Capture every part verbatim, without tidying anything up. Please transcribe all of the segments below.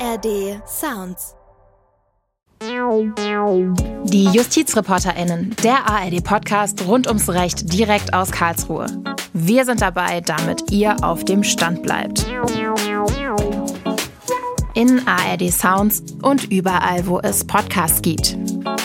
R D Sounds. Die JustizreporterInnen, der A R D-Podcast rund ums Recht direkt aus Karlsruhe. Wir sind dabei, damit ihr auf dem Stand bleibt. In A R D Sounds und überall, wo es Podcasts gibt.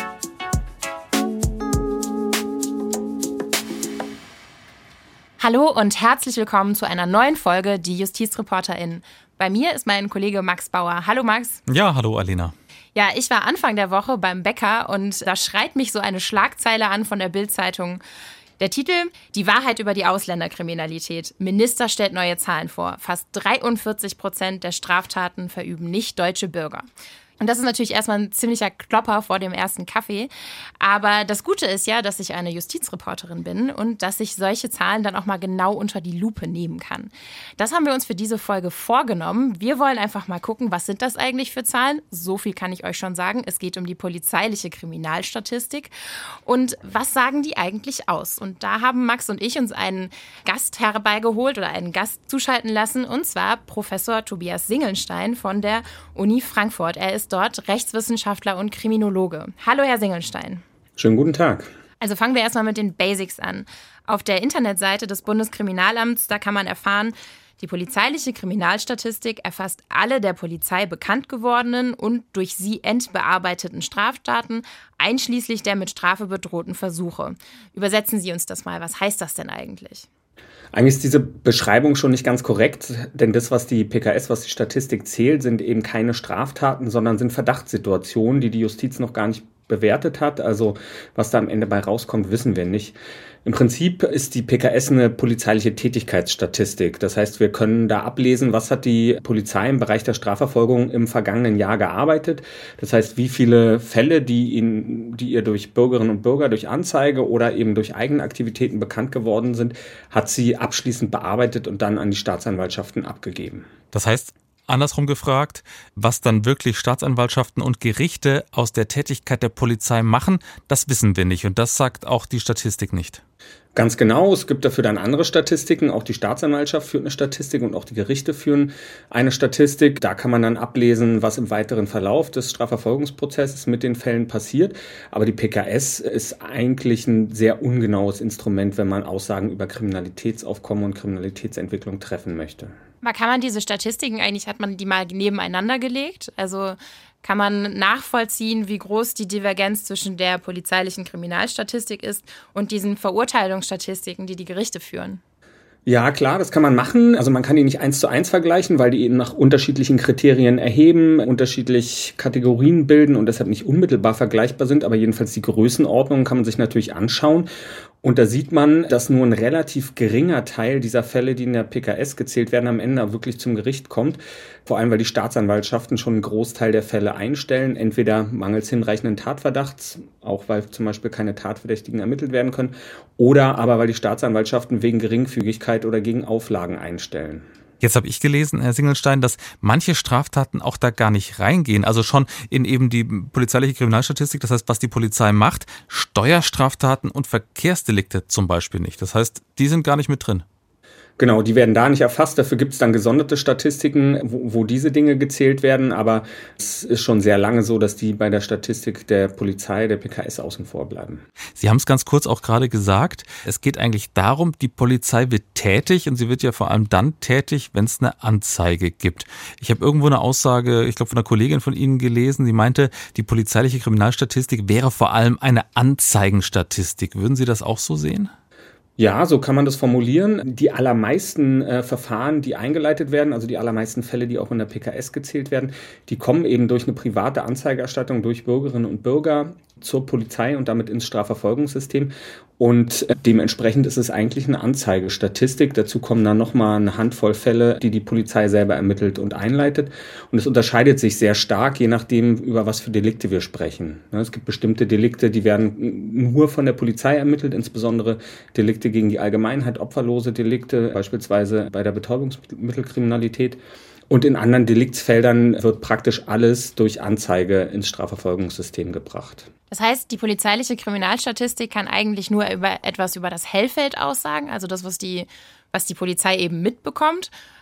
Hallo und herzlich willkommen zu einer neuen Folge Die JustizreporterInnen. Bei mir ist mein Kollege Max Bauer. Hallo Max. Ja, hallo Alena. Ja, ich war Anfang der Woche beim Bäcker und da schreit mich so eine Schlagzeile an von der Bild-Zeitung. Der Titel: Die Wahrheit über die Ausländerkriminalität. Minister stellt neue Zahlen vor. Fast dreiundvierzig Prozent der Straftaten verüben nicht deutsche Bürger. Und das ist natürlich erstmal ein ziemlicher Klopper vor dem ersten Kaffee. Aber das Gute ist ja, dass ich eine Justizreporterin bin und dass ich solche Zahlen dann auch mal genau unter die Lupe nehmen kann. Das haben wir uns für diese Folge vorgenommen. Wir wollen einfach mal gucken, was sind das eigentlich für Zahlen? So viel kann ich euch schon sagen. Es geht um die polizeiliche Kriminalstatistik. Und was sagen die eigentlich aus? Und da haben Max und ich uns einen Gast herbeigeholt oder einen Gast zuschalten lassen. Und zwar Professor Tobias Singelstein von der Uni Frankfurt. Er ist dort Rechtswissenschaftler und Kriminologe. Hallo, Herr Singelstein. Schönen guten Tag. Also fangen wir erstmal mit den Basics an. Auf der Internetseite des Bundeskriminalamts, da kann man erfahren, die polizeiliche Kriminalstatistik erfasst alle der Polizei bekannt gewordenen und durch sie entbearbeiteten Straftaten, einschließlich der mit Strafe bedrohten Versuche. Übersetzen Sie uns das mal. Was heißt das denn eigentlich? Eigentlich ist diese Beschreibung schon nicht ganz korrekt, denn das, was die P K S, was die Statistik zählt, sind eben keine Straftaten, sondern sind Verdachtssituationen, die die Justiz noch gar nicht bewertet hat. Also was da am Ende bei rauskommt, wissen wir nicht. Im Prinzip ist die P K S eine polizeiliche Tätigkeitsstatistik. Das heißt, wir können da ablesen, was hat die Polizei im Bereich der Strafverfolgung im vergangenen Jahr gearbeitet. Das heißt, wie viele Fälle, die, ihnen, die ihr durch Bürgerinnen und Bürger, durch Anzeige oder eben durch eigene Aktivitäten bekannt geworden sind, hat sie abschließend bearbeitet und dann an die Staatsanwaltschaften abgegeben. Das heißt, andersrum gefragt, was dann wirklich Staatsanwaltschaften und Gerichte aus der Tätigkeit der Polizei machen, das wissen wir nicht und das sagt auch die Statistik nicht. Ganz genau, es gibt dafür dann andere Statistiken, auch die Staatsanwaltschaft führt eine Statistik und auch die Gerichte führen eine Statistik. Da kann man dann ablesen, was im weiteren Verlauf des Strafverfolgungsprozesses mit den Fällen passiert. Aber die P K S ist eigentlich ein sehr ungenaues Instrument, wenn man Aussagen über Kriminalitätsaufkommen und Kriminalitätsentwicklung treffen möchte. Aber kann man diese Statistiken eigentlich, hat man die mal nebeneinander gelegt? Also kann man nachvollziehen, wie groß die Divergenz zwischen der polizeilichen Kriminalstatistik ist und diesen Verurteilungsstatistiken, die die Gerichte führen? Ja, klar, das kann man machen. Also man kann die nicht eins zu eins vergleichen, weil die eben nach unterschiedlichen Kriterien erheben, unterschiedlich Kategorien bilden und deshalb nicht unmittelbar vergleichbar sind. Aber jedenfalls die Größenordnung kann man sich natürlich anschauen. Und da sieht man, dass nur ein relativ geringer Teil dieser Fälle, die in der P K S gezählt werden, am Ende wirklich zum Gericht kommt. Vor allem, weil die Staatsanwaltschaften schon einen Großteil der Fälle einstellen. Entweder mangels hinreichenden Tatverdachts, auch weil zum Beispiel keine Tatverdächtigen ermittelt werden können, oder aber weil die Staatsanwaltschaften wegen Geringfügigkeit oder gegen Auflagen einstellen. Jetzt habe ich gelesen, Herr Singelstein, dass manche Straftaten auch da gar nicht reingehen. Also schon in eben die polizeiliche Kriminalstatistik, das heißt, was die Polizei macht, Steuerstraftaten und Verkehrsdelikte zum Beispiel nicht. Das heißt, die sind gar nicht mit drin. Genau, die werden da nicht erfasst. Dafür gibt es dann gesonderte Statistiken, wo, wo diese Dinge gezählt werden. Aber es ist schon sehr lange so, dass die bei der Statistik der Polizei, der P K S außen vor bleiben. Sie haben es ganz kurz auch gerade gesagt. Es geht eigentlich darum, die Polizei wird tätig und sie wird ja vor allem dann tätig, wenn es eine Anzeige gibt. Ich habe irgendwo eine Aussage, ich glaube von einer Kollegin von Ihnen gelesen, die meinte, die polizeiliche Kriminalstatistik wäre vor allem eine Anzeigenstatistik. Würden Sie das auch so sehen? Ja, so kann man das formulieren. Die allermeisten äh, Verfahren, die eingeleitet werden, also die allermeisten Fälle, die auch in der P K S gezählt werden, die kommen eben durch eine private Anzeigerstattung durch Bürgerinnen und Bürger zur Polizei und damit ins Strafverfolgungssystem. Und äh, dementsprechend ist es eigentlich eine Anzeigestatistik. Dazu kommen dann nochmal eine Handvoll Fälle, die die Polizei selber ermittelt und einleitet. Und es unterscheidet sich sehr stark, je nachdem, über was für Delikte wir sprechen. Ja, es gibt bestimmte Delikte, die werden nur von der Polizei ermittelt, insbesondere Delikte gegen die Allgemeinheit, opferlose Delikte, beispielsweise bei der Betäubungsmittelkriminalität. Und in anderen Deliktsfeldern wird praktisch alles durch Anzeige ins Strafverfolgungssystem gebracht. Das heißt, die polizeiliche Kriminalstatistik kann eigentlich nur über etwas über das Hellfeld aussagen, also das, was die, was die Polizei eben mitbekommt.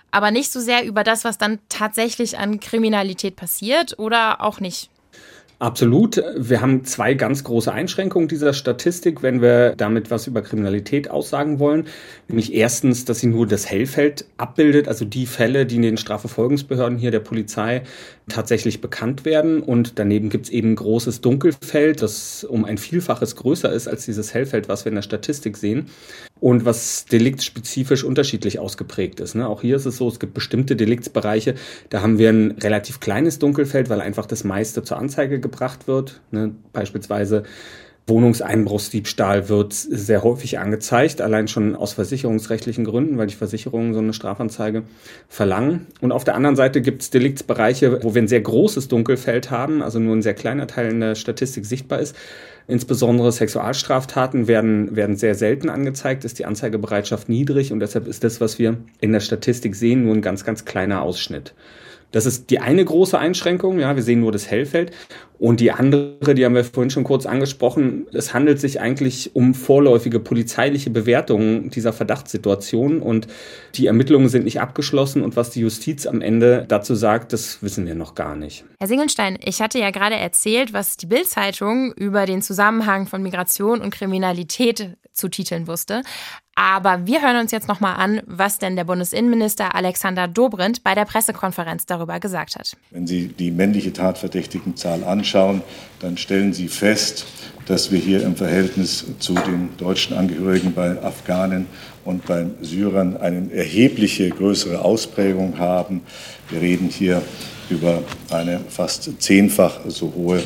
aber nicht so sehr über das, was dann tatsächlich an Kriminalität passiert, oder auch nicht? Absolut. Wir haben zwei ganz große Einschränkungen dieser Statistik, wenn wir damit was über Kriminalität aussagen wollen. Nämlich erstens, dass sie nur das Hellfeld abbildet, also die Fälle, die in den Strafverfolgungsbehörden hier der Polizei tatsächlich bekannt werden. Und daneben gibt es eben ein großes Dunkelfeld, das um ein Vielfaches größer ist als dieses Hellfeld, was wir in der Statistik sehen. Und was deliktspezifisch unterschiedlich ausgeprägt ist. Ne? Auch hier ist es so, es gibt bestimmte Deliktsbereiche, da haben wir ein relativ kleines Dunkelfeld, weil einfach das meiste zur Anzeige gebracht wird. Ne? Beispielsweise Wohnungseinbruchsdiebstahl wird sehr häufig angezeigt, allein schon aus versicherungsrechtlichen Gründen, weil die Versicherungen so eine Strafanzeige verlangen. Und auf der anderen Seite gibt es Deliktsbereiche, wo wir ein sehr großes Dunkelfeld haben, also nur ein sehr kleiner Teil in der Statistik sichtbar ist. Insbesondere Sexualstraftaten werden, werden sehr selten angezeigt, ist die Anzeigebereitschaft niedrig und deshalb ist das, was wir in der Statistik sehen, nur ein ganz, ganz kleiner Ausschnitt. Das ist die eine große Einschränkung, ja, wir sehen nur das Hellfeld. Und die andere, die haben wir vorhin schon kurz angesprochen, es handelt sich eigentlich um vorläufige polizeiliche Bewertungen dieser Verdachtssituation und die Ermittlungen sind nicht abgeschlossen und was die Justiz am Ende dazu sagt, das wissen wir noch gar nicht. Herr Singelstein, ich hatte ja gerade erzählt, was die Bild-Zeitung über den Zusammenhang von Migration und Kriminalität zu titeln wusste. Aber wir hören uns jetzt nochmal an, was denn der Bundesinnenminister Alexander Dobrindt bei der Pressekonferenz darüber gesagt hat. Wenn Sie die männliche Tatverdächtigenzahl anschauen, dann stellen Sie fest, dass wir hier im Verhältnis zu den deutschen Angehörigen bei Afghanen und bei Syrern eine erhebliche größere Ausprägung haben. Wir reden hier über eine fast zehnfach so hohe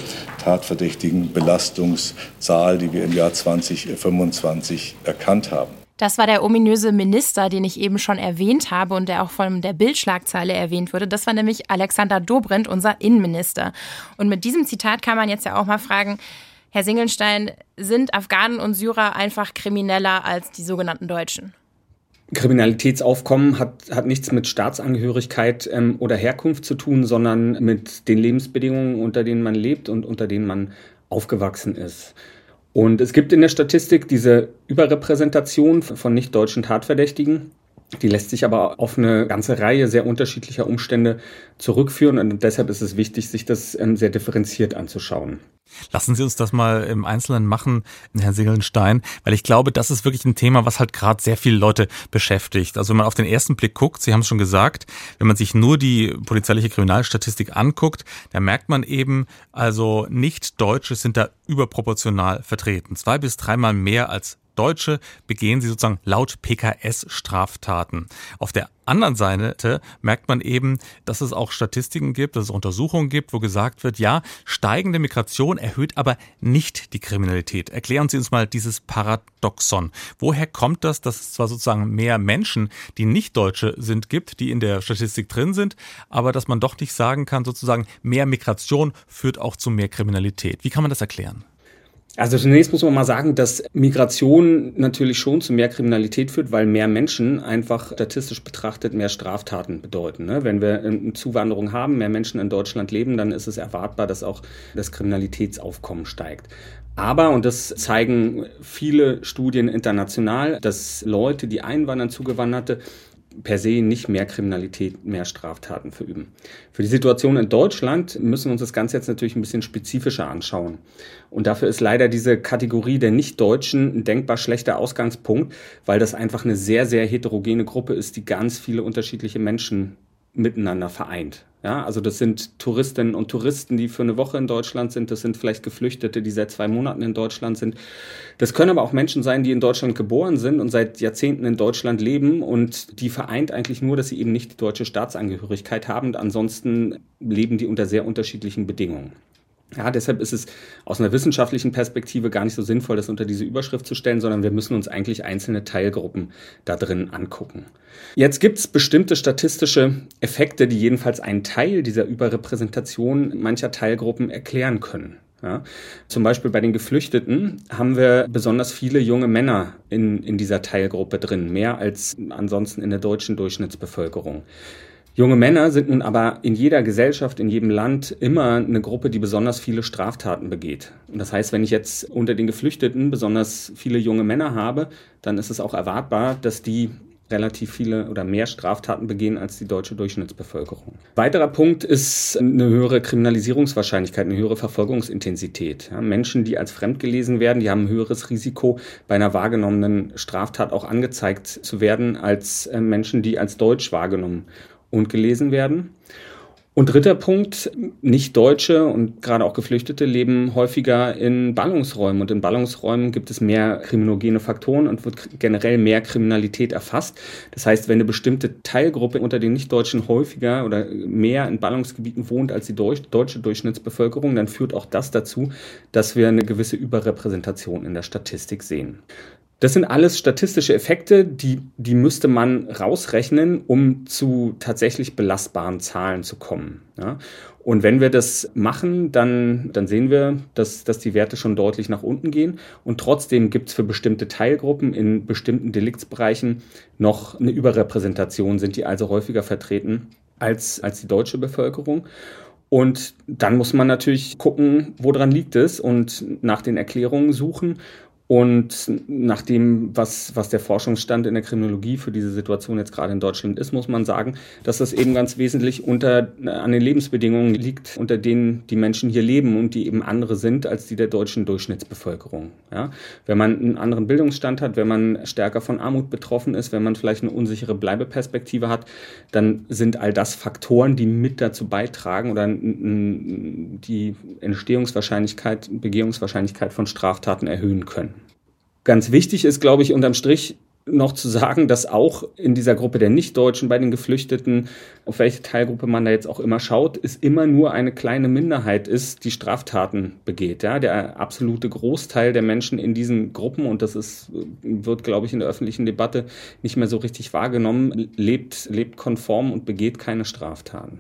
Tatverdächtigenbelastungszahl, die wir im Jahr zwanzig fünfundzwanzig erkannt haben. Das war der ominöse Minister, den ich eben schon erwähnt habe und der auch von der Bild-Schlagzeile erwähnt wurde. Das war nämlich Alexander Dobrindt, unser Innenminister. Und mit diesem Zitat kann man jetzt ja auch mal fragen, Herr Singelstein, sind Afghanen und Syrer einfach krimineller als die sogenannten Deutschen? Kriminalitätsaufkommen hat, hat nichts mit Staatsangehörigkeit ähm, oder Herkunft zu tun, sondern mit den Lebensbedingungen, unter denen man lebt und unter denen man aufgewachsen ist. Und es gibt in der Statistik diese Überrepräsentation von nicht-deutschen Tatverdächtigen. Die lässt sich aber auf eine ganze Reihe sehr unterschiedlicher Umstände zurückführen. Und deshalb ist es wichtig, sich das sehr differenziert anzuschauen. Lassen Sie uns das mal im Einzelnen machen, Herr Singelstein, weil ich glaube, das ist wirklich ein Thema, was halt gerade sehr viele Leute beschäftigt. Also wenn man auf den ersten Blick guckt, Sie haben es schon gesagt, wenn man sich nur die polizeiliche Kriminalstatistik anguckt, da merkt man eben, also Nicht-Deutsche sind da überproportional vertreten. Zwei bis dreimal mehr als Deutsche begehen sie sozusagen laut P K S Straftaten. Auf der anderen Seite merkt man eben, dass es auch Statistiken gibt, dass es Untersuchungen gibt, wo gesagt wird, ja, steigende Migration erhöht aber nicht die Kriminalität. Erklären Sie uns mal dieses Paradoxon. Woher kommt das, dass es zwar sozusagen mehr Menschen, die nicht Deutsche sind, gibt, die in der Statistik drin sind, aber dass man doch nicht sagen kann, sozusagen mehr Migration führt auch zu mehr Kriminalität. Wie kann man das erklären? Also zunächst muss man mal sagen, dass Migration natürlich schon zu mehr Kriminalität führt, weil mehr Menschen einfach statistisch betrachtet mehr Straftaten bedeuten. Ne? Wenn wir eine Zuwanderung haben, mehr Menschen in Deutschland leben, dann ist es erwartbar, dass auch das Kriminalitätsaufkommen steigt. Aber, und das zeigen viele Studien international, dass Leute, die einwandern, Zugewanderte, per se nicht mehr Kriminalität, mehr Straftaten verüben. Für die Situation in Deutschland müssen wir uns das Ganze jetzt natürlich ein bisschen spezifischer anschauen. Und dafür ist leider diese Kategorie der Nicht-Deutschen ein denkbar schlechter Ausgangspunkt, weil das einfach eine sehr, sehr heterogene Gruppe ist, die ganz viele unterschiedliche Menschen miteinander vereint. Ja, also das sind Touristinnen und Touristen, die für eine Woche in Deutschland sind. Das sind vielleicht Geflüchtete, die seit zwei Monaten in Deutschland sind. Das können aber auch Menschen sein, die in Deutschland geboren sind und seit Jahrzehnten in Deutschland leben. Und die vereint eigentlich nur, dass sie eben nicht die deutsche Staatsangehörigkeit haben. Und ansonsten leben die unter sehr unterschiedlichen Bedingungen. Ja, deshalb ist es aus einer wissenschaftlichen Perspektive gar nicht so sinnvoll, das unter diese Überschrift zu stellen, sondern wir müssen uns eigentlich einzelne Teilgruppen da drin angucken. Jetzt gibt es bestimmte statistische Effekte, die jedenfalls einen Teil dieser Überrepräsentation mancher Teilgruppen erklären können. Ja, zum Beispiel bei den Geflüchteten haben wir besonders viele junge Männer in, in dieser Teilgruppe drin, mehr als ansonsten in der deutschen Durchschnittsbevölkerung. Junge Männer sind nun aber in jeder Gesellschaft, in jedem Land immer eine Gruppe, die besonders viele Straftaten begeht. Und das heißt, wenn ich jetzt unter den Geflüchteten besonders viele junge Männer habe, dann ist es auch erwartbar, dass die relativ viele oder mehr Straftaten begehen als die deutsche Durchschnittsbevölkerung. Weiterer Punkt ist eine höhere Kriminalisierungswahrscheinlichkeit, eine höhere Verfolgungsintensität. Ja, Menschen, die als fremd gelesen werden, die haben ein höheres Risiko, bei einer wahrgenommenen Straftat auch angezeigt zu werden, als äh, Menschen, die als deutsch wahrgenommen und gelesen werden. Und dritter Punkt, Nicht-Deutsche und gerade auch Geflüchtete leben häufiger in Ballungsräumen. Und in Ballungsräumen gibt es mehr kriminogene Faktoren und wird generell mehr Kriminalität erfasst. Das heißt, wenn eine bestimmte Teilgruppe unter den Nicht-Deutschen häufiger oder mehr in Ballungsgebieten wohnt als die deutsche Durchschnittsbevölkerung, dann führt auch das dazu, dass wir eine gewisse Überrepräsentation in der Statistik sehen. Das sind alles statistische Effekte, die, die müsste man rausrechnen, um zu tatsächlich belastbaren Zahlen zu kommen. Ja? Und wenn wir das machen, dann, dann sehen wir, dass, dass die Werte schon deutlich nach unten gehen. Und trotzdem gibt es für bestimmte Teilgruppen in bestimmten Deliktsbereichen noch eine Überrepräsentation, sind die also häufiger vertreten als, als die deutsche Bevölkerung. Und dann muss man natürlich gucken, woran liegt es und nach den Erklärungen suchen. Und nach dem, was, was der Forschungsstand in der Kriminologie für diese Situation jetzt gerade in Deutschland ist, muss man sagen, dass das eben ganz wesentlich unter, an den Lebensbedingungen liegt, unter denen die Menschen hier leben und die eben andere sind als die der deutschen Durchschnittsbevölkerung. Ja? Wenn man einen anderen Bildungsstand hat, wenn man stärker von Armut betroffen ist, wenn man vielleicht eine unsichere Bleibeperspektive hat, dann sind all das Faktoren, die mit dazu beitragen oder die Entstehungswahrscheinlichkeit, Begehungswahrscheinlichkeit von Straftaten erhöhen können. Ganz wichtig ist, glaube ich, unterm Strich noch zu sagen, dass auch in dieser Gruppe der Nichtdeutschen, bei den Geflüchteten, auf welche Teilgruppe man da jetzt auch immer schaut, es immer nur eine kleine Minderheit ist, die Straftaten begeht. Ja, der absolute Großteil der Menschen in diesen Gruppen, und das ist, wird, glaube ich, in der öffentlichen Debatte nicht mehr so richtig wahrgenommen, lebt, lebt konform und begeht keine Straftaten.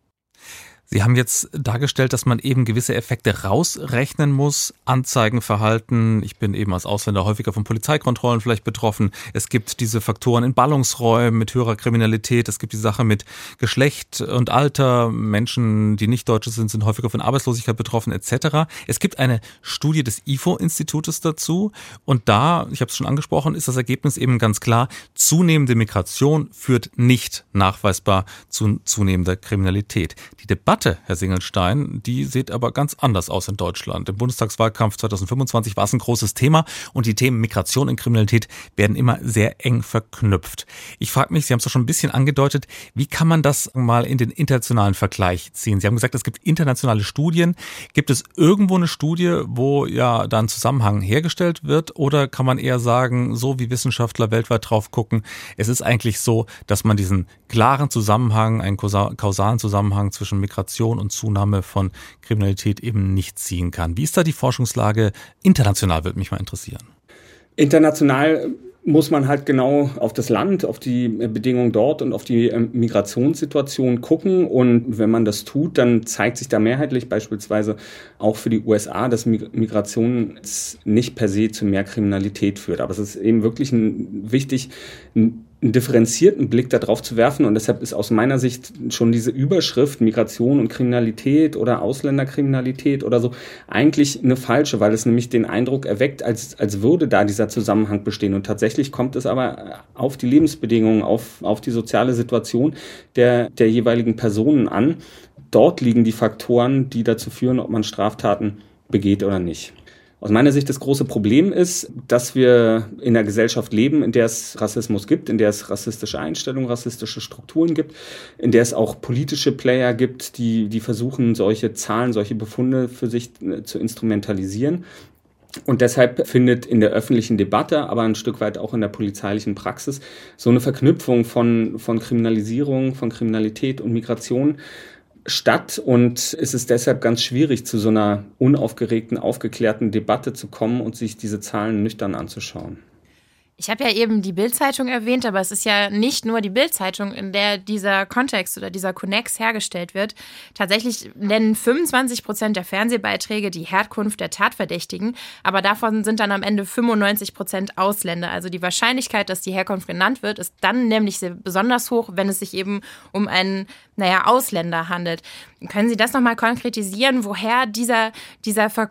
Sie haben jetzt dargestellt, dass man eben gewisse Effekte rausrechnen muss. Anzeigenverhalten. Ich bin eben als Ausländer häufiger von Polizeikontrollen vielleicht betroffen. Es gibt diese Faktoren in Ballungsräumen mit höherer Kriminalität. Es gibt die Sache mit Geschlecht und Alter. Menschen, die nicht Deutsche sind, sind häufiger von Arbeitslosigkeit betroffen et cetera. Es gibt eine Studie des I F O-Institutes dazu. Und da, ich habe es schon angesprochen, ist das Ergebnis eben ganz klar. Zunehmende Migration führt nicht nachweisbar zu zunehmender Kriminalität. Die Debatte, Herr Singelstein, die sieht aber ganz anders aus in Deutschland. Im Bundestagswahlkampf zweitausendfünfundzwanzig war es ein großes Thema und die Themen Migration und Kriminalität werden immer sehr eng verknüpft. Ich frage mich, Sie haben es doch schon ein bisschen angedeutet, wie kann man das mal in den internationalen Vergleich ziehen? Sie haben gesagt, es gibt internationale Studien. Gibt es irgendwo eine Studie, wo ja da ein Zusammenhang hergestellt wird, oder kann man eher sagen, so wie Wissenschaftler weltweit drauf gucken, es ist eigentlich so, dass man diesen klaren Zusammenhang, einen kausalen Zusammenhang zwischen Migration und Zunahme von Kriminalität eben nicht ziehen kann. Wie ist da die Forschungslage international, würde mich mal interessieren. International muss man halt genau auf das Land, auf die Bedingungen dort und auf die Migrationssituation gucken. Und wenn man das tut, dann zeigt sich da mehrheitlich beispielsweise auch für die U S A, dass Migration nicht per se zu mehr Kriminalität führt. Aber es ist eben wirklich ein, wichtig, ein einen differenzierten Blick darauf zu werfen. Und deshalb ist aus meiner Sicht schon diese Überschrift Migration und Kriminalität oder Ausländerkriminalität oder so eigentlich eine falsche, weil es nämlich den Eindruck erweckt, als, als würde da dieser Zusammenhang bestehen. Und tatsächlich kommt es aber auf die Lebensbedingungen, auf, auf die soziale Situation der, der jeweiligen Personen an. Dort liegen die Faktoren, die dazu führen, ob man Straftaten begeht oder nicht. Aus meiner Sicht das große Problem ist, dass wir in einer Gesellschaft leben, in der es Rassismus gibt, in der es rassistische Einstellungen, rassistische Strukturen gibt, in der es auch politische Player gibt, die, die versuchen, solche Zahlen, solche Befunde für sich zu instrumentalisieren. Und deshalb findet in der öffentlichen Debatte, aber ein Stück weit auch in der polizeilichen Praxis, so eine Verknüpfung von, von Kriminalisierung, von Kriminalität und Migration statt, und es ist deshalb ganz schwierig, zu so einer unaufgeregten, aufgeklärten Debatte zu kommen und sich diese Zahlen nüchtern anzuschauen. Ich habe ja eben die Bild-Zeitung erwähnt, aber es ist ja nicht nur die Bild-Zeitung, in der dieser Kontext oder dieser Konnex hergestellt wird. Tatsächlich nennen fünfundzwanzig Prozent der Fernsehbeiträge die Herkunft der Tatverdächtigen, aber davon sind dann am Ende fünfundneunzig Prozent Ausländer. Also die Wahrscheinlichkeit, dass die Herkunft genannt wird, ist dann nämlich sehr besonders hoch, wenn es sich eben um einen, naja, Ausländer handelt. Können Sie das nochmal konkretisieren, woher dieser, dieser Ver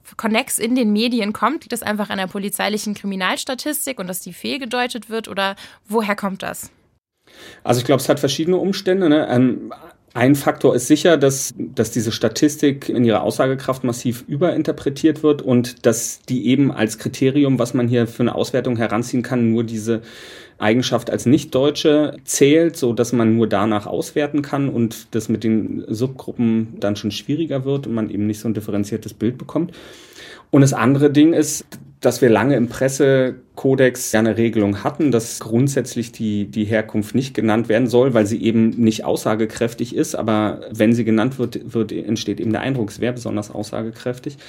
Connex in den Medien kommt? Liegt das einfach an der polizeilichen Kriminalstatistik und dass die fehlgedeutet wird oder woher kommt das? Also ich glaube, es hat verschiedene Umstände. Ne? Ähm, Ein Faktor ist sicher, dass, dass diese Statistik in ihrer Aussagekraft massiv überinterpretiert wird und dass die eben als Kriterium, was man hier für eine Auswertung heranziehen kann, nur diese Eigenschaft als Nicht-Deutsche zählt, so dass man nur danach auswerten kann und das mit den Subgruppen dann schon schwieriger wird und man eben nicht so ein differenziertes Bild bekommt. Und das andere Ding ist, dass wir lange im Pressekodex ja eine Regelung hatten, dass grundsätzlich die, die Herkunft nicht genannt werden soll, weil sie eben nicht aussagekräftig ist. Aber wenn sie genannt wird, wird entsteht eben der Eindruck, es wäre besonders aussagekräftig.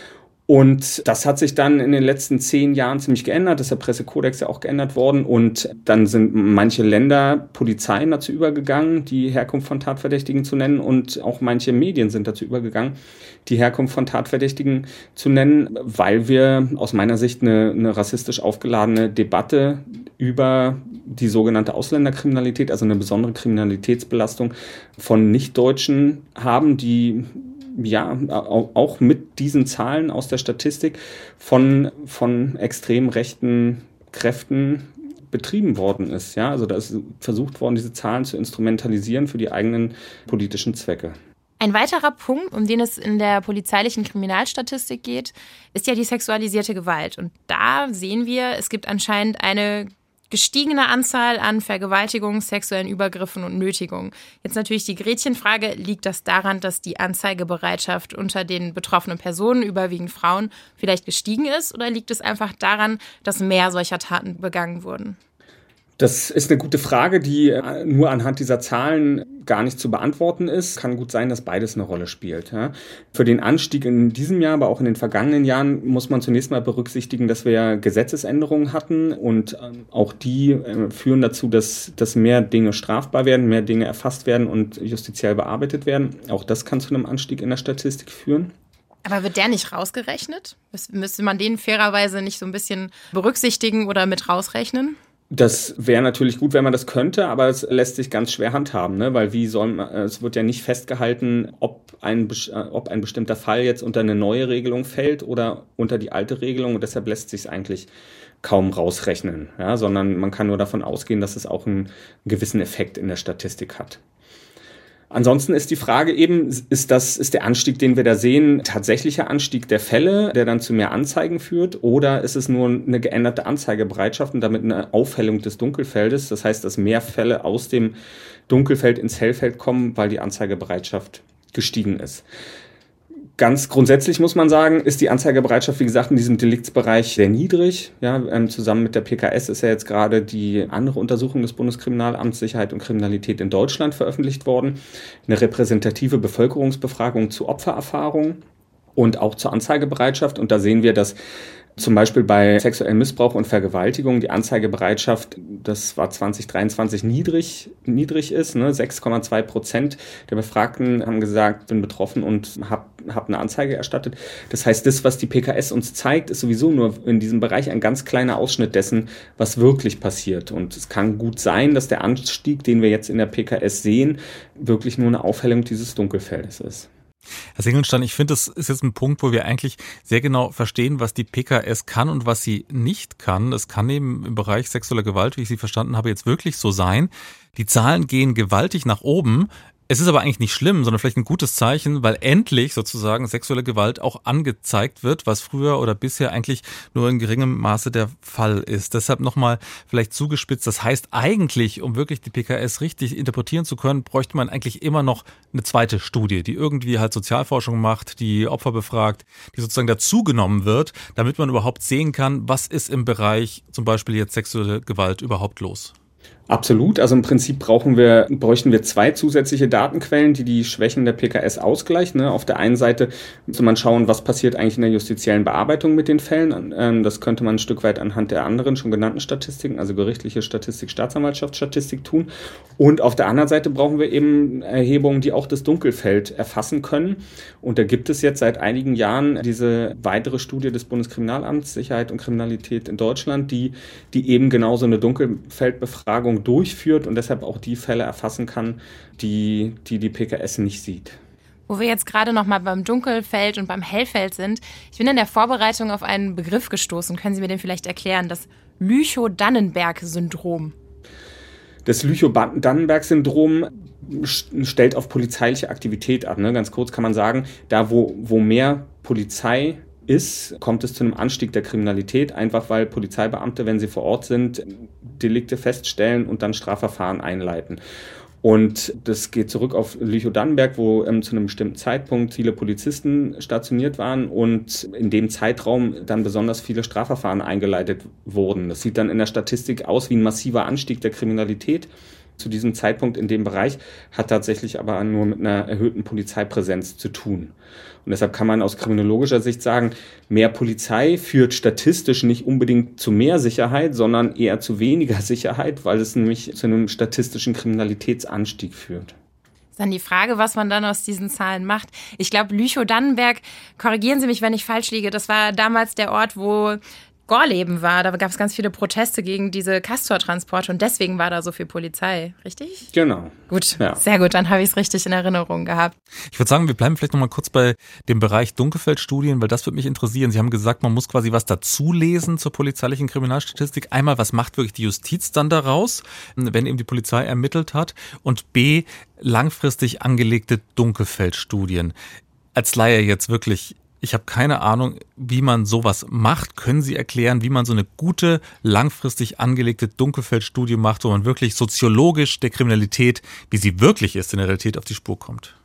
Und das hat sich dann in den letzten zehn Jahren ziemlich geändert. Das ist der Pressekodex ja auch geändert worden. Und dann sind manche Länder, Polizeien dazu übergegangen, die Herkunft von Tatverdächtigen zu nennen. Und auch manche Medien sind dazu übergegangen, die Herkunft von Tatverdächtigen zu nennen, weil wir aus meiner Sicht eine, eine rassistisch aufgeladene Debatte über die sogenannte Ausländerkriminalität, also eine besondere Kriminalitätsbelastung von Nichtdeutschen haben, die ja, auch mit diesen Zahlen aus der Statistik von, von extrem rechten Kräften betrieben worden ist. Ja, also da ist versucht worden, diese Zahlen zu instrumentalisieren für die eigenen politischen Zwecke. Ein weiterer Punkt, um den es in der polizeilichen Kriminalstatistik geht, ist ja die sexualisierte Gewalt. Und da sehen wir, es gibt anscheinend eine gestiegene Anzahl an Vergewaltigungen, sexuellen Übergriffen und Nötigungen. Jetzt natürlich die Gretchenfrage, liegt das daran, dass die Anzeigebereitschaft unter den betroffenen Personen, überwiegend Frauen, vielleicht gestiegen ist? Oder liegt es einfach daran, dass mehr solcher Taten begangen wurden? Das ist eine gute Frage, die nur anhand dieser Zahlen gar nicht zu beantworten ist. Kann gut sein, dass beides eine Rolle spielt. Ja. Für den Anstieg in diesem Jahr, aber auch in den vergangenen Jahren, muss man zunächst mal berücksichtigen, dass wir Gesetzesänderungen hatten und auch die führen dazu, dass, dass mehr Dinge strafbar werden, mehr Dinge erfasst werden und justiziell bearbeitet werden. Auch das kann zu einem Anstieg in der Statistik führen. Aber wird der nicht rausgerechnet? Müsste man den fairerweise nicht so ein bisschen berücksichtigen oder mit rausrechnen? Das wäre natürlich gut, wenn man das könnte, aber es lässt sich ganz schwer handhaben, ne? Weil wie soll man, es wird ja nicht festgehalten, ob ein, ob ein bestimmter Fall jetzt unter eine neue Regelung fällt oder unter die alte Regelung und deshalb lässt sich es eigentlich kaum rausrechnen, ja? Sondern man kann nur davon ausgehen, dass es auch einen gewissen Effekt in der Statistik hat. Ansonsten ist die Frage eben, ist das, ist der Anstieg, den wir da sehen, tatsächlicher Anstieg der Fälle, der dann zu mehr Anzeigen führt, oder ist es nur eine geänderte Anzeigebereitschaft und damit eine Aufhellung des Dunkelfeldes? Das heißt, dass mehr Fälle aus dem Dunkelfeld ins Hellfeld kommen, weil die Anzeigebereitschaft gestiegen ist. Ganz grundsätzlich muss man sagen, ist die Anzeigebereitschaft, wie gesagt, in diesem Deliktsbereich sehr niedrig. Ja, ähm, zusammen mit der P K S ist ja jetzt gerade die andere Untersuchung des Bundeskriminalamts Sicherheit und Kriminalität in Deutschland veröffentlicht worden. Eine repräsentative Bevölkerungsbefragung zu Opfererfahrung und auch zur Anzeigebereitschaft. Und da sehen wir, dass zum Beispiel bei sexuellem Missbrauch und Vergewaltigung die Anzeigebereitschaft, das war zwanzig dreiundzwanzig niedrig, niedrig ist, ne? sechs Komma zwei Prozent der Befragten haben gesagt, bin betroffen und habe hab eine Anzeige erstattet. Das heißt, das, was die P K S uns zeigt, ist sowieso nur in diesem Bereich ein ganz kleiner Ausschnitt dessen, was wirklich passiert. Und es kann gut sein, dass der Anstieg, den wir jetzt in der P K S sehen, wirklich nur eine Aufhellung dieses Dunkelfeldes ist. Herr Singelstein, ich finde, das ist jetzt ein Punkt, wo wir eigentlich sehr genau verstehen, was die P K S kann und was sie nicht kann. Es kann eben im Bereich sexueller Gewalt, wie ich sie verstanden habe, jetzt wirklich so sein. Die Zahlen gehen gewaltig nach oben. Es ist aber eigentlich nicht schlimm, sondern vielleicht ein gutes Zeichen, weil endlich sozusagen sexuelle Gewalt auch angezeigt wird, was früher oder bisher eigentlich nur in geringem Maße der Fall ist. Deshalb nochmal vielleicht zugespitzt. Das heißt eigentlich, um wirklich die P K S richtig interpretieren zu können, bräuchte man eigentlich immer noch eine zweite Studie, die irgendwie halt Sozialforschung macht, die Opfer befragt, die sozusagen dazugenommen wird, damit man überhaupt sehen kann, was ist im Bereich zum Beispiel jetzt sexuelle Gewalt überhaupt los. Absolut. Also im Prinzip brauchen wir, bräuchten wir zwei zusätzliche Datenquellen, die die Schwächen der P K S ausgleichen. Auf der einen Seite müsste man schauen, was passiert eigentlich in der justiziellen Bearbeitung mit den Fällen. Das könnte man ein Stück weit anhand der anderen schon genannten Statistiken, also gerichtliche Statistik, Staatsanwaltschaftsstatistik tun. Und auf der anderen Seite brauchen wir eben Erhebungen, die auch das Dunkelfeld erfassen können. Und da gibt es jetzt seit einigen Jahren diese weitere Studie des Bundeskriminalamts Sicherheit und Kriminalität in Deutschland, die, die eben genau so eine Dunkelfeldbefragung durchführt und deshalb auch die Fälle erfassen kann, die die, die P K S nicht sieht. Wo wir jetzt gerade noch mal beim Dunkelfeld und beim Hellfeld sind, ich bin in der Vorbereitung auf einen Begriff gestoßen. Können Sie mir den vielleicht erklären? Das Lüchow-Dannenberg-Syndrom. Das Lüchow-Dannenberg-Syndrom stellt auf polizeiliche Aktivität ab. Ne? Ganz kurz kann man sagen, da wo, wo mehr Polizei ist, kommt es zu einem Anstieg der Kriminalität, einfach weil Polizeibeamte, wenn sie vor Ort sind, Delikte feststellen und dann Strafverfahren einleiten. Und das geht zurück auf Lüchow-Dannenberg, wo ähm, zu einem bestimmten Zeitpunkt viele Polizisten stationiert waren und in dem Zeitraum dann besonders viele Strafverfahren eingeleitet wurden. Das sieht dann in der Statistik aus wie ein massiver Anstieg der Kriminalität. Zu diesem Zeitpunkt in dem Bereich hat tatsächlich aber nur mit einer erhöhten Polizeipräsenz zu tun. Und deshalb kann man aus kriminologischer Sicht sagen, mehr Polizei führt statistisch nicht unbedingt zu mehr Sicherheit, sondern eher zu weniger Sicherheit, weil es nämlich zu einem statistischen Kriminalitätsanstieg führt. Ist dann die Frage, was man dann aus diesen Zahlen macht. Ich glaube, Lüchow-Dannenberg, korrigieren Sie mich, wenn ich falsch liege, das war damals der Ort, wo Gorleben war. Da gab es ganz viele Proteste gegen diese Castor-Transporte und deswegen war da so viel Polizei, richtig? Genau. Gut, ja. Sehr gut, dann habe ich es richtig in Erinnerung gehabt. Ich würde sagen, wir bleiben vielleicht noch mal kurz bei dem Bereich Dunkelfeldstudien, weil das würde mich interessieren. Sie haben gesagt, man muss quasi was dazulesen zur polizeilichen Kriminalstatistik. Einmal, was macht wirklich die Justiz dann daraus, wenn eben die Polizei ermittelt hat? Und B, langfristig angelegte Dunkelfeldstudien. Als Laie jetzt wirklich, ich habe keine Ahnung, wie man sowas macht. Können Sie erklären, wie man so eine gute, langfristig angelegte Dunkelfeldstudie macht, wo man wirklich soziologisch der Kriminalität, wie sie wirklich ist, in der Realität auf die Spur kommt?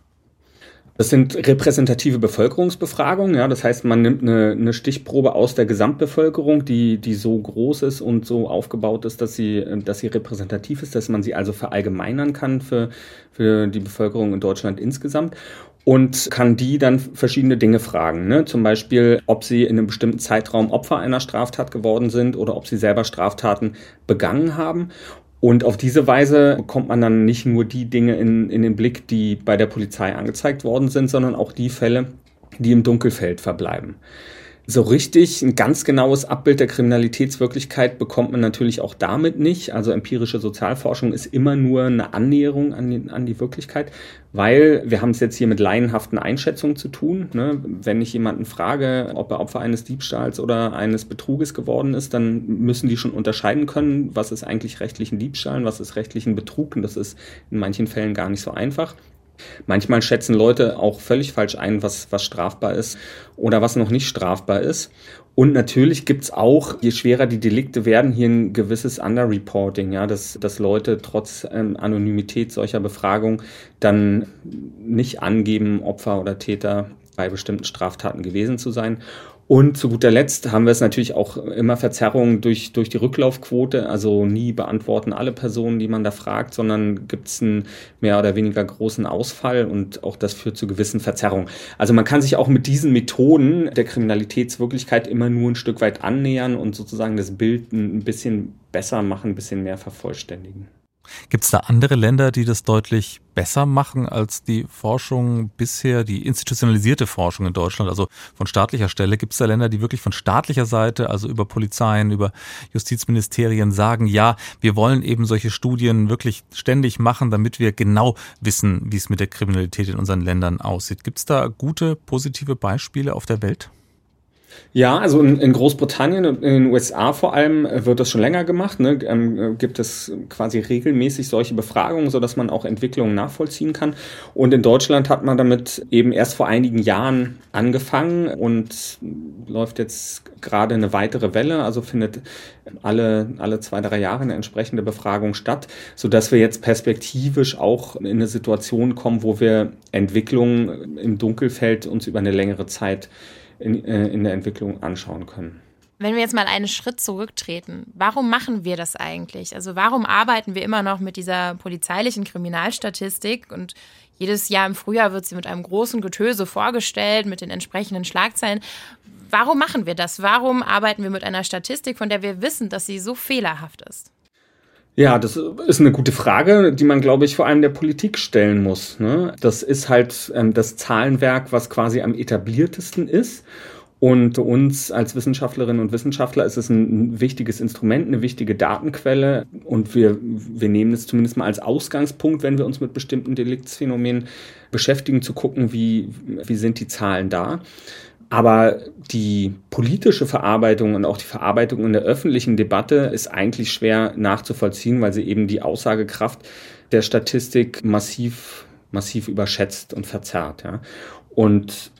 Das sind repräsentative Bevölkerungsbefragungen. Ja, das heißt, man nimmt eine, eine Stichprobe aus der Gesamtbevölkerung, die, die so groß ist und so aufgebaut ist, dass sie, dass sie repräsentativ ist, dass man sie also verallgemeinern kann für, für die Bevölkerung in Deutschland insgesamt. Und kann die dann verschiedene Dinge fragen, ne? Zum Beispiel, ob sie in einem bestimmten Zeitraum Opfer einer Straftat geworden sind oder ob sie selber Straftaten begangen haben. Und auf diese Weise bekommt man dann nicht nur die Dinge in, in den Blick, die bei der Polizei angezeigt worden sind, sondern auch die Fälle, die im Dunkelfeld verbleiben. So richtig ein ganz genaues Abbild der Kriminalitätswirklichkeit bekommt man natürlich auch damit nicht. Also empirische Sozialforschung ist immer nur eine Annäherung an die, an die Wirklichkeit, weil wir haben es jetzt hier mit laienhaften Einschätzungen zu tun. Ne? Wenn ich jemanden frage, ob er Opfer eines Diebstahls oder eines Betruges geworden ist, dann müssen die schon unterscheiden können, was ist eigentlich rechtlichen Diebstahl, was ist rechtlichen Betrug. Und das ist in manchen Fällen gar nicht so einfach. Manchmal schätzen Leute auch völlig falsch ein, was, was strafbar ist oder was noch nicht strafbar ist. Und natürlich gibt's auch, je schwerer die Delikte werden, hier ein gewisses Underreporting, ja, dass, dass Leute trotz ähm, Anonymität solcher Befragung dann nicht angeben, Opfer oder Täter bei bestimmten Straftaten gewesen zu sein. Und zu guter Letzt haben wir es natürlich auch immer Verzerrungen durch, durch die Rücklaufquote. Also nie beantworten alle Personen, die man da fragt, sondern gibt es einen mehr oder weniger großen Ausfall und auch das führt zu gewissen Verzerrungen. Also man kann sich auch mit diesen Methoden der Kriminalitätswirklichkeit immer nur ein Stück weit annähern und sozusagen das Bild ein bisschen besser machen, ein bisschen mehr vervollständigen. Gibt es da andere Länder, die das deutlich besser machen als die Forschung bisher, die institutionalisierte Forschung in Deutschland, also von staatlicher Stelle? Gibt es da Länder, die wirklich von staatlicher Seite, also über Polizeien, über Justizministerien sagen, ja, wir wollen eben solche Studien wirklich ständig machen, damit wir genau wissen, wie es mit der Kriminalität in unseren Ländern aussieht? Gibt es da gute, positive Beispiele auf der Welt? Ja, also in, in Großbritannien und in den U S A vor allem wird das schon länger gemacht. Ne? Ähm, gibt es quasi regelmäßig solche Befragungen, sodass man auch Entwicklungen nachvollziehen kann. Und in Deutschland hat man damit eben erst vor einigen Jahren angefangen und läuft jetzt gerade eine weitere Welle. Also findet alle, alle zwei, drei Jahre eine entsprechende Befragung statt, sodass wir jetzt perspektivisch auch in eine Situation kommen, wo wir Entwicklungen im Dunkelfeld uns über eine längere Zeit In, in der Entwicklung anschauen können. Wenn wir jetzt mal einen Schritt zurücktreten, warum machen wir das eigentlich? Also warum arbeiten wir immer noch mit dieser polizeilichen Kriminalstatistik und jedes Jahr im Frühjahr wird sie mit einem großen Getöse vorgestellt, mit den entsprechenden Schlagzeilen. Warum machen wir das? Warum arbeiten wir mit einer Statistik, von der wir wissen, dass sie so fehlerhaft ist? Ja, das ist eine gute Frage, die man, glaube ich, vor allem der Politik stellen muss. Ne? Das ist halt ähm, das Zahlenwerk, was quasi am etabliertesten ist. Und für uns als Wissenschaftlerinnen und Wissenschaftler ist es ein wichtiges Instrument, eine wichtige Datenquelle. Und wir, wir nehmen es zumindest mal als Ausgangspunkt, wenn wir uns mit bestimmten Deliktsphänomenen beschäftigen, zu gucken, wie, wie sind die Zahlen da. Aber die politische Verarbeitung und auch die Verarbeitung in der öffentlichen Debatte ist eigentlich schwer nachzuvollziehen, weil sie eben die Aussagekraft der Statistik massiv, massiv überschätzt und verzerrt. Ja. Und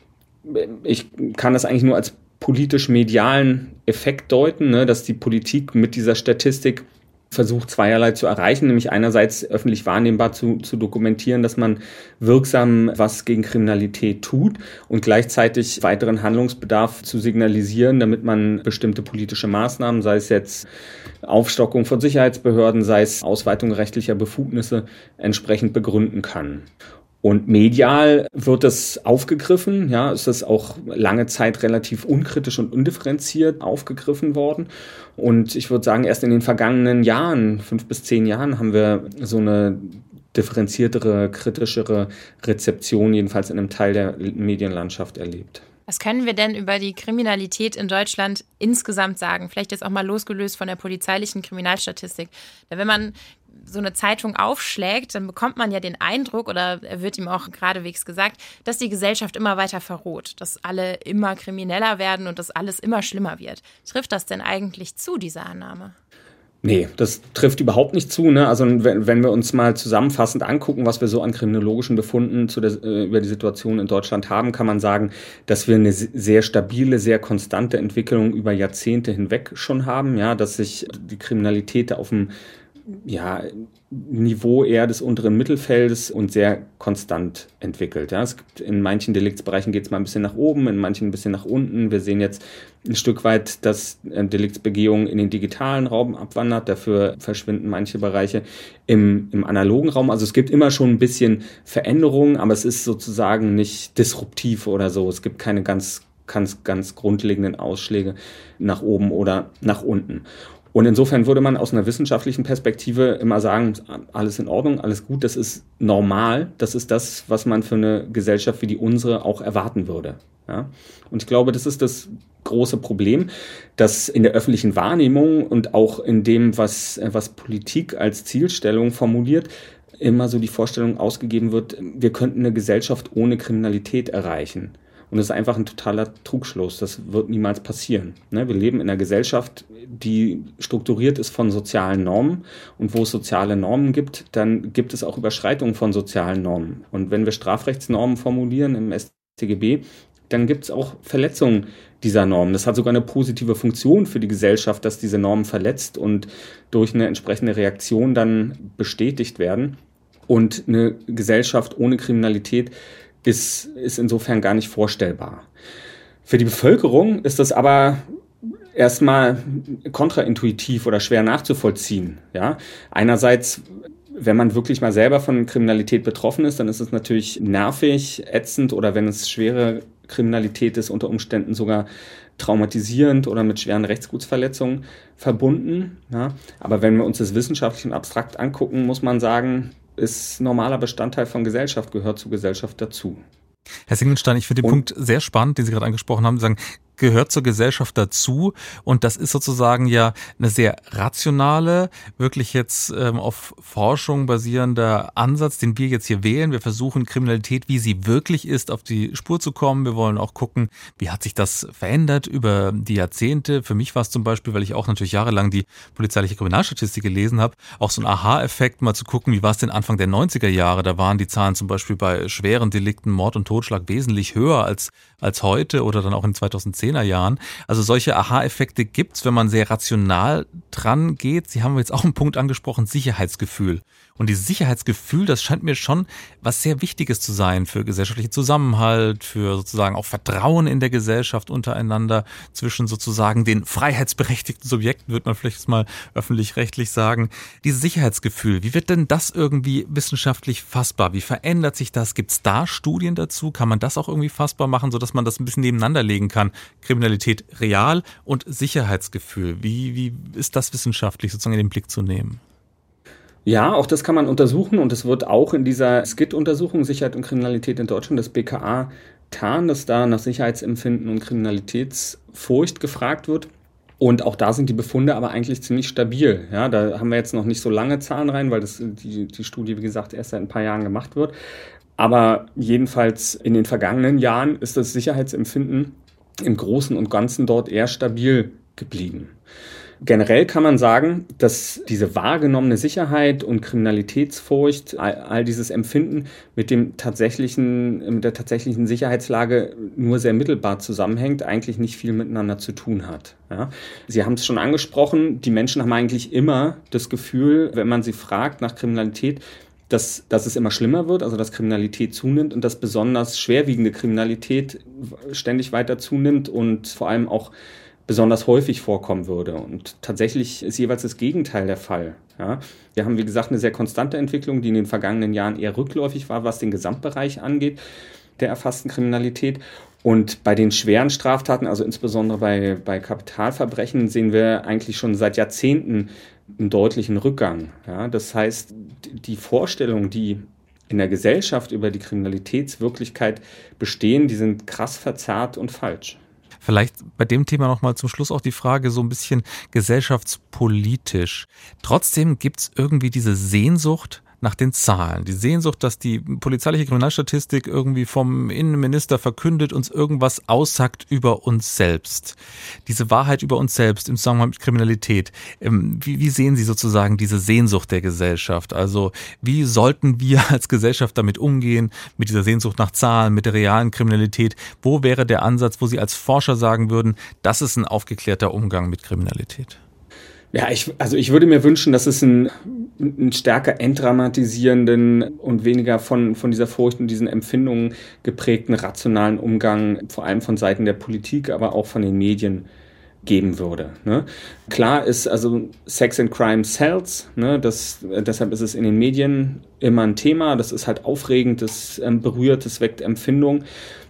ich kann das eigentlich nur als politisch-medialen Effekt deuten, ne, dass die Politik mit dieser Statistik versucht, zweierlei zu erreichen, nämlich einerseits öffentlich wahrnehmbar zu, zu dokumentieren, dass man wirksam was gegen Kriminalität tut und gleichzeitig weiteren Handlungsbedarf zu signalisieren, damit man bestimmte politische Maßnahmen, sei es jetzt Aufstockung von Sicherheitsbehörden, sei es Ausweitung rechtlicher Befugnisse, entsprechend begründen kann. Und medial wird es aufgegriffen, ja, es ist auch lange Zeit relativ unkritisch und undifferenziert aufgegriffen worden. Und ich würde sagen, erst in den vergangenen Jahren, fünf bis zehn Jahren, haben wir so eine differenziertere, kritischere Rezeption, jedenfalls in einem Teil der Medienlandschaft erlebt. Was können wir denn über die Kriminalität in Deutschland insgesamt sagen? Vielleicht jetzt auch mal losgelöst von der polizeilichen Kriminalstatistik. Da wenn man so eine Zeitung aufschlägt, dann bekommt man ja den Eindruck, oder wird ihm auch geradewegs gesagt, dass die Gesellschaft immer weiter verroht, dass alle immer krimineller werden und dass alles immer schlimmer wird. Trifft das denn eigentlich zu, diese Annahme? Nee, das trifft überhaupt nicht zu. Ne? Also wenn, wenn wir uns mal zusammenfassend angucken, was wir so an kriminologischen Befunden zu der, äh, über die Situation in Deutschland haben, kann man sagen, dass wir eine sehr stabile, sehr konstante Entwicklung über Jahrzehnte hinweg schon haben, ja, dass sich die Kriminalität auf dem ja, Niveau eher des unteren Mittelfeldes und sehr konstant entwickelt. Ja, es gibt in manchen Deliktsbereichen geht es mal ein bisschen nach oben, in manchen ein bisschen nach unten. Wir sehen jetzt ein Stück weit, dass Deliktsbegehung in den digitalen Raum abwandert. Dafür verschwinden manche Bereiche im, im analogen Raum. Also es gibt immer schon ein bisschen Veränderungen, aber es ist sozusagen nicht disruptiv oder so. Es gibt keine ganz, ganz, ganz grundlegenden Ausschläge nach oben oder nach unten. Und insofern würde man aus einer wissenschaftlichen Perspektive immer sagen, alles in Ordnung, alles gut, das ist normal, das ist das, was man für eine Gesellschaft wie die unsere auch erwarten würde. Ja? Und ich glaube, das ist das große Problem, dass in der öffentlichen Wahrnehmung und auch in dem, was, was Politik als Zielstellung formuliert, immer so die Vorstellung ausgegeben wird, wir könnten eine Gesellschaft ohne Kriminalität erreichen. Und das ist einfach ein totaler Trugschluss. Das wird niemals passieren. Wir leben in einer Gesellschaft, die strukturiert ist von sozialen Normen. Und wo es soziale Normen gibt, dann gibt es auch Überschreitungen von sozialen Normen. Und wenn wir Strafrechtsnormen formulieren im S t G B, dann gibt es auch Verletzungen dieser Normen. Das hat sogar eine positive Funktion für die Gesellschaft, dass diese Normen verletzt und durch eine entsprechende Reaktion dann bestätigt werden. Und eine Gesellschaft ohne Kriminalität ist, ist insofern gar nicht vorstellbar. Für die Bevölkerung ist das aber erstmal kontraintuitiv oder schwer nachzuvollziehen. Ja? Einerseits, wenn man wirklich mal selber von Kriminalität betroffen ist, dann ist es natürlich nervig, ätzend oder wenn es schwere Kriminalität ist, unter Umständen sogar traumatisierend oder mit schweren Rechtsgutsverletzungen verbunden. Ja? Aber wenn wir uns das wissenschaftlich und abstrakt angucken, muss man sagen, ist normaler Bestandteil von Gesellschaft, gehört zur Gesellschaft dazu. Herr Singelstein, ich finde den und? Punkt sehr spannend, den Sie gerade angesprochen haben. Sie sagen, gehört zur Gesellschaft dazu und das ist sozusagen ja eine sehr rationale, wirklich jetzt ähm, auf Forschung basierender Ansatz, den wir jetzt hier wählen. Wir versuchen Kriminalität, wie sie wirklich ist, auf die Spur zu kommen. Wir wollen auch gucken, wie hat sich das verändert über die Jahrzehnte. Für mich war es zum Beispiel, weil ich auch natürlich jahrelang die polizeiliche Kriminalstatistik gelesen habe, auch so ein Aha-Effekt, mal zu gucken, wie war es denn Anfang der neunziger Jahre. Da waren die Zahlen zum Beispiel bei schweren Delikten, Mord und Totschlag wesentlich höher als, als heute oder dann auch in zweitausendzehner Jahren. Also solche Aha-Effekte gibt's, wenn man sehr rational dran geht. Sie haben jetzt auch einen Punkt angesprochen, Sicherheitsgefühl. Und dieses Sicherheitsgefühl, das scheint mir schon was sehr Wichtiges zu sein für gesellschaftlichen Zusammenhalt, für sozusagen auch Vertrauen in der Gesellschaft untereinander, zwischen sozusagen den freiheitsberechtigten Subjekten, wird man vielleicht mal öffentlich-rechtlich sagen. Dieses Sicherheitsgefühl, wie wird denn das irgendwie wissenschaftlich fassbar? Wie verändert sich das? Gibt's da Studien dazu? Kann man das auch irgendwie fassbar machen, sodass man das ein bisschen nebeneinander legen kann? Kriminalität real und Sicherheitsgefühl. Wie, wie ist das wissenschaftlich sozusagen in den Blick zu nehmen? Ja, auch das kann man untersuchen und es wird auch in dieser S C I T-Untersuchung Sicherheit und Kriminalität in Deutschland des B K A getan, dass da nach Sicherheitsempfinden und Kriminalitätsfurcht gefragt wird. Und auch da sind die Befunde aber eigentlich ziemlich stabil. Ja, da haben wir jetzt noch nicht so lange Zahlen rein, weil das, die, die Studie, wie gesagt, erst seit ein paar Jahren gemacht wird. Aber jedenfalls in den vergangenen Jahren ist das Sicherheitsempfinden im Großen und Ganzen dort eher stabil geblieben. Generell kann man sagen, dass diese wahrgenommene Sicherheit und Kriminalitätsfurcht, all, all dieses Empfinden mit dem tatsächlichen, mit der tatsächlichen Sicherheitslage nur sehr mittelbar zusammenhängt, eigentlich nicht viel miteinander zu tun hat. Ja. Sie haben es schon angesprochen, die Menschen haben eigentlich immer das Gefühl, wenn man sie fragt nach Kriminalität, dass, dass es immer schlimmer wird, also dass Kriminalität zunimmt und dass besonders schwerwiegende Kriminalität ständig weiter zunimmt und vor allem auch besonders häufig vorkommen würde. Und tatsächlich ist jeweils das Gegenteil der Fall. Ja, wir haben, wie gesagt, eine sehr konstante Entwicklung, die in den vergangenen Jahren eher rückläufig war, was den Gesamtbereich angeht, der erfassten Kriminalität. Und bei den schweren Straftaten, also insbesondere bei, bei Kapitalverbrechen, sehen wir eigentlich schon seit Jahrzehnten einen deutlichen Rückgang. Ja, das heißt, die Vorstellungen, die in der Gesellschaft über die Kriminalitätswirklichkeit bestehen, die sind krass verzerrt und falsch. Vielleicht bei dem Thema nochmal zum Schluss auch die Frage so ein bisschen gesellschaftspolitisch. Trotzdem gibt es irgendwie diese Sehnsucht nach den Zahlen. Die Sehnsucht, dass die polizeiliche Kriminalstatistik irgendwie vom Innenminister verkündet, uns irgendwas aussagt über uns selbst. Diese Wahrheit über uns selbst im Zusammenhang mit Kriminalität. Wie, wie sehen Sie sozusagen diese Sehnsucht der Gesellschaft? Also wie sollten wir als Gesellschaft damit umgehen, mit dieser Sehnsucht nach Zahlen, mit der realen Kriminalität? Wo wäre der Ansatz, wo Sie als Forscher sagen würden, das ist ein aufgeklärter Umgang mit Kriminalität? Ja, ich, also ich würde mir wünschen, dass es einen, einen stärker entdramatisierenden und weniger von, von dieser Furcht und diesen Empfindungen geprägten rationalen Umgang, vor allem von Seiten der Politik, aber auch von den Medien geben würde. Ne? Klar ist also Sex and Crime sells, ne? das, deshalb ist es in den Medien immer ein Thema, das ist halt aufregend, das ähm, berührt, das weckt Empfindung.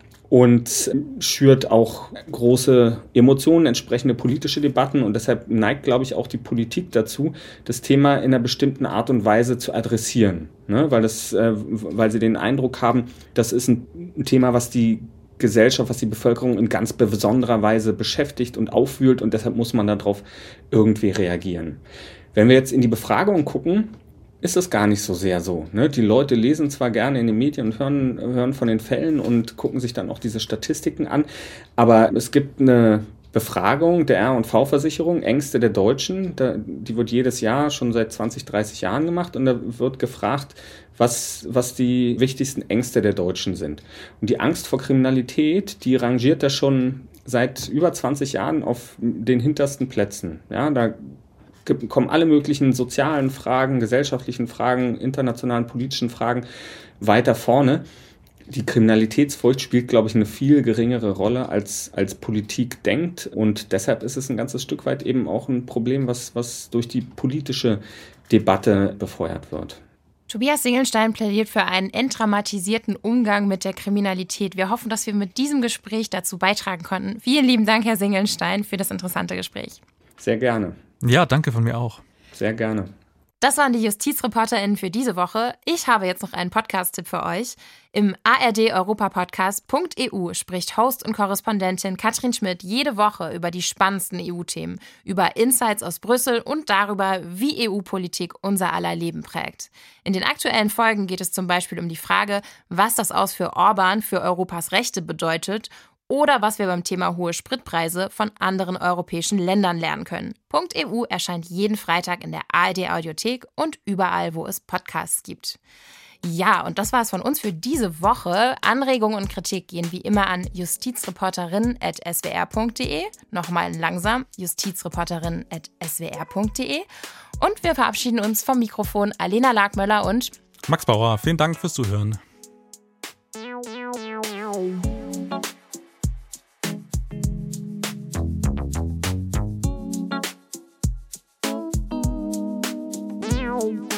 Und schürt auch große Emotionen, entsprechende politische Debatten. Und deshalb neigt, glaube ich, auch die Politik dazu, das Thema in einer bestimmten Art und Weise zu adressieren. Ne? Weil, das, äh, weil sie den Eindruck haben, das ist ein, ein Thema, was die Gesellschaft, was die Bevölkerung in ganz besonderer Weise beschäftigt und aufwühlt. Und deshalb muss man darauf irgendwie reagieren. Wenn wir jetzt in die Befragung gucken, ist das gar nicht so sehr so. Ne? Die Leute lesen zwar gerne in den Medien und hören, hören von den Fällen und gucken sich dann auch diese Statistiken an, aber es gibt eine Befragung der R und V-Versicherung, Ängste der Deutschen, da, die wird jedes Jahr schon seit zwanzig, dreißig Jahren gemacht und da wird gefragt, was, was die wichtigsten Ängste der Deutschen sind. Und die Angst vor Kriminalität, die rangiert da schon seit über zwanzig Jahren auf den hintersten Plätzen. Ja, da kommen alle möglichen sozialen Fragen, gesellschaftlichen Fragen, internationalen politischen Fragen weiter vorne. Die Kriminalitätsfurcht spielt, glaube ich, eine viel geringere Rolle, als, als Politik denkt. Und deshalb ist es ein ganzes Stück weit eben auch ein Problem, was, was durch die politische Debatte befeuert wird. Tobias Singelstein plädiert für einen entdramatisierten Umgang mit der Kriminalität. Wir hoffen, dass wir mit diesem Gespräch dazu beitragen konnten. Vielen lieben Dank, Herr Singelstein, für das interessante Gespräch. Sehr gerne. Ja, danke von mir auch. Sehr gerne. Das waren die JustizreporterInnen für diese Woche. Ich habe jetzt noch einen Podcast-Tipp für euch. Im A R D-Europapodcast Punkt E U spricht Host und Korrespondentin Katrin Schmidt jede Woche über die spannendsten E U-Themen, über Insights aus Brüssel und darüber, wie E U-Politik unser aller Leben prägt. In den aktuellen Folgen geht es zum Beispiel um die Frage, was das Aus für Orban für Europas Rechte bedeutet oder was wir beim Thema hohe Spritpreise von anderen europäischen Ländern lernen können. Punkt E U erscheint jeden Freitag in der A R D-Audiothek und überall, wo es Podcasts gibt. Ja, und das war es von uns für diese Woche. Anregungen und Kritik gehen wie immer an justizreporterin at s w r punkt d e. Nochmal langsam, justizreporterin at s w r punkt d e. Und wir verabschieden uns vom Mikrofon Alena Lagmöller und Max Bauer. Vielen Dank fürs Zuhören. Wow.